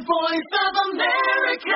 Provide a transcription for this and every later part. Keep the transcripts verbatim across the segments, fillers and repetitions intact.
Voice of America.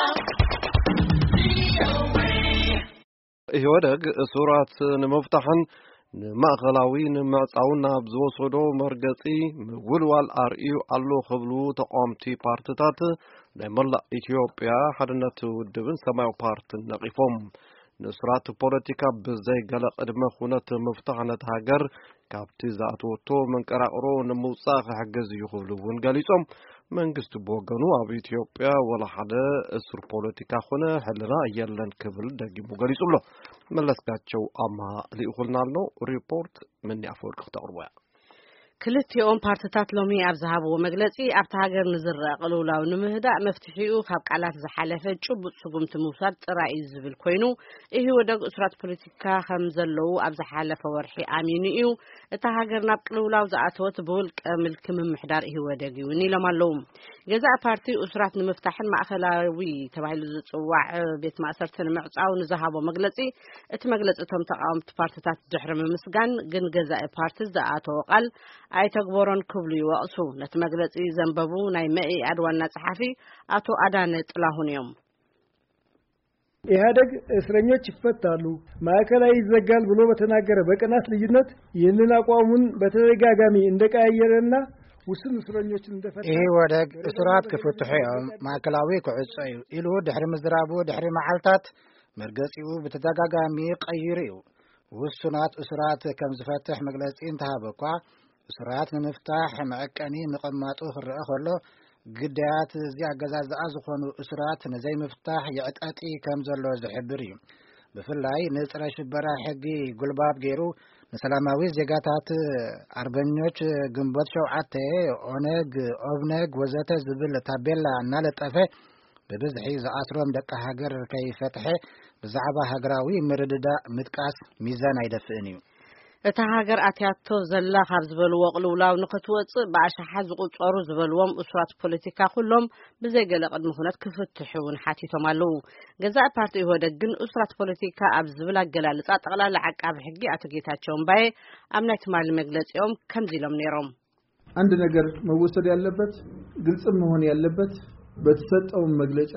ይወደግ ሱራት ንመፍታሕን ንማእኸላዊ ንምዕጻውና ብዝወሰዶ መርገጺ ምውልዋል አርኢዩ ኣሎ ክብሉ ተቋምቲ ፓርቲታት ናይ መላእ ኢትዮጵያ ሓድነት ውድብን ሰማያዊ ፓርቲን ነቂፎም ንሱራት ፖለቲካ ብዘይ ገለ ቅድመ ኩነት ምፍታሕ ነቲ ሃገር ካብቲ ዝኣተወቶ መንቀራቅሮ ንምውፃእ ክሕግዝ እዩ ክብሉ እውን ገሊፆም መንግስቲ ብወገኑ ኣብ ኢትዮጵያ ወላ ሓደ እስር ፖለቲካ ኮነ ሕልና የለን ክብል ደጊሙ ገሊጹ ኣሎ መለስካቸው ኣማ ሊኡልና ኣሎ ሪፖርት ምን ያፈርቅ ተቅርቦያ ክልቲኦም ፓርቲታት ሎሚ ኣብ ዝሃብዎ መግለጺ ኣብታ ሃገር ንዝረአ ቅልውላው ንምህዳእ መፍትሒኡ ካብ ቃላት ዝሓለፈ ጭቡጥ ስጉምቲ ምውሳድ ጥራይ ዝብል ኮይኑ እሂ ወደግ እስራት ፖለቲካ ከም ዘለው ኣብ ዝሓለፈ ወርሒ ኣሚኑ እዩ እታ ሃገር ናብ ቅልውላው ዝኣተወት ብውልቀ ምልክ ምምሕዳር እሂ ወደግ እዩ ኢሎም ኣለው ገዛእ ፓርቲ እስራት ንምፍታሕን ማእኸላዊ ተባሂሉ ዝጽዋዕ ቤት ማእሰርትን ምዕጻው ንዝሃቦ መግለጺ እቲ መግለጺ እቶም ተቃወምቲ ፓርቲታት ድሕሪ ምምስጋን ግን ገዛእ ፓርቲ ዝኣተወ ቃል አይ ተግቦሮን ክብሉ ይወቅሱ ነቲ መግለጺ ዘንበቡ ናይ መኢአድ ዋና ጸሐፊ አቶ አዳነ ጥላሁን እዮም ኢህአዴግ እስረኞች ይፈታሉ ማዕከላዊ ይዘጋል ብሎ በተናገረ በቀናት ልዩነት ይህንን አቋሙን በተደጋጋሚ እንደቀያየረና ውስን እስረኞችን እንደፈታ ይሄ ወደግ እስራት ክፍትሑም ማዕከላዊ ክዕጽዩ ኢሉ ድሕሪ ምዝራቡ ድሕሪ መዓልታት መርገጺኡ በተደጋጋሚ ቀይሩ ውስናት እስራት ከም ዝፈትሕ መግለጺ እንተሃበኳ እስራት ንምፍታሕ መዕቀኒ ምቕማጡ ክርአ ከሎ ግዳያት እዚ ኣገዛዝኣ ዝኾኑ እስራት ነዘይ ምፍታሕ ይዕጠጢ ከም ዘሎ ዝሕብር እዩ ብፍላይ ንጽረ ሽበራ ሕጊ ጉልባብ ገይሩ ንሰላማዊ ዜጋታት አርበኞች ግንቦት ሸውዓተ ኦነግ ኦብነግ ወዘተ ዝብል ታቤላ እናለጠፈ በብዝሒ ዝኣስሮም ደቂ ሃገር ከይፈትሐ ብዛዕባ ሃገራዊ ምርድዳእ ምጥቃስ ሚዛን ኣይደፍእን እዩ እታ ሃገር ኣትያቶ ዘላ ካብ ዝበልዎ ቅልውላው ንኽትወፅእ ብኣሽሓት ዝቁፀሩ ዝበልዎም እስራት ፖለቲካ ኩሎም ብዘይገለ ቅድመ ኩነት ክፍትሑ እውን ሓቲቶም ኣለው ገዛእ ፓርቲ ኢህወደግ ግን እስራት ፖለቲካ ኣብ ዝብል ኣገላልጻ ጠቅላላ ዓቃቢ ሕጊ አቶ ጌታቸው እምባዬ ኣብ ናይ ትማሊ መግለጺኦም ከምዚ ኢሎም ነይሮም አንድ ነገር መወሰድ ያለበት ግልጽ መሆን ያለበት በተሰጠው መግለጫ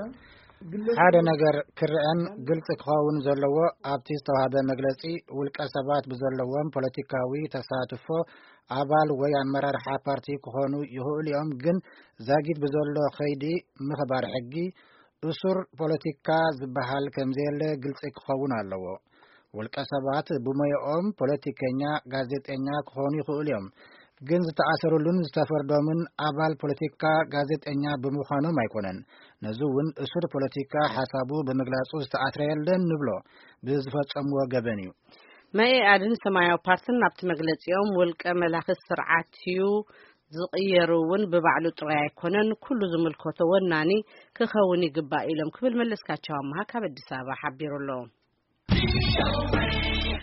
ሓደ ነገር ክርአን ግልጽ ክኸውን ዘለዎ ኣብቲ ዝተዋሃበ መግለጺ ውልቀ ሰባት ብዘለዎም ፖለቲካዊ ተሳትፎ ኣባል ወይ ኣመራርሓ ፓርቲ ክኾኑ ይኽእሉ እዮም ግን ዛጊድ ብዘሎ ኸይዲ ምኽባር ሕጊ እሱር ፖለቲካ ዝበሃል ከምዘየለ ግልጽ ክኸውን ኣለዎ ውልቀ ሰባት ብሞያኦም ፖለቲከኛ ጋዜጠኛ ክኾኑ ይኽእሉ እዮም ግን ዝተኣሰሩሉን ዝተፈርዶምን ኣባል ፖለቲካ ጋዜጠኛ ብምዃኖም ኣይኮነን ነዚ እውን እሱር ፖለቲካ ሓሳቡ ብምግላጹ ዝተኣስረየለን ንብሎ ብዝፈጸምዎ ገበን እዩ መኢአድን ሰማያዊ ፓርቲን ናብቲ መግለጺኦም ውልቀ መላኽስ ስርዓት እዩ ዝቕየሩ እውን ብባዕሉ ጥራይ ኣይኮነን ኩሉ ዝምልከቶ ወናኒ ክኸውን ይግባእ ኢሎም ክብል መለስካቸው ኣማሃ ካብ አዲስ አበባ ሓቢሩሎ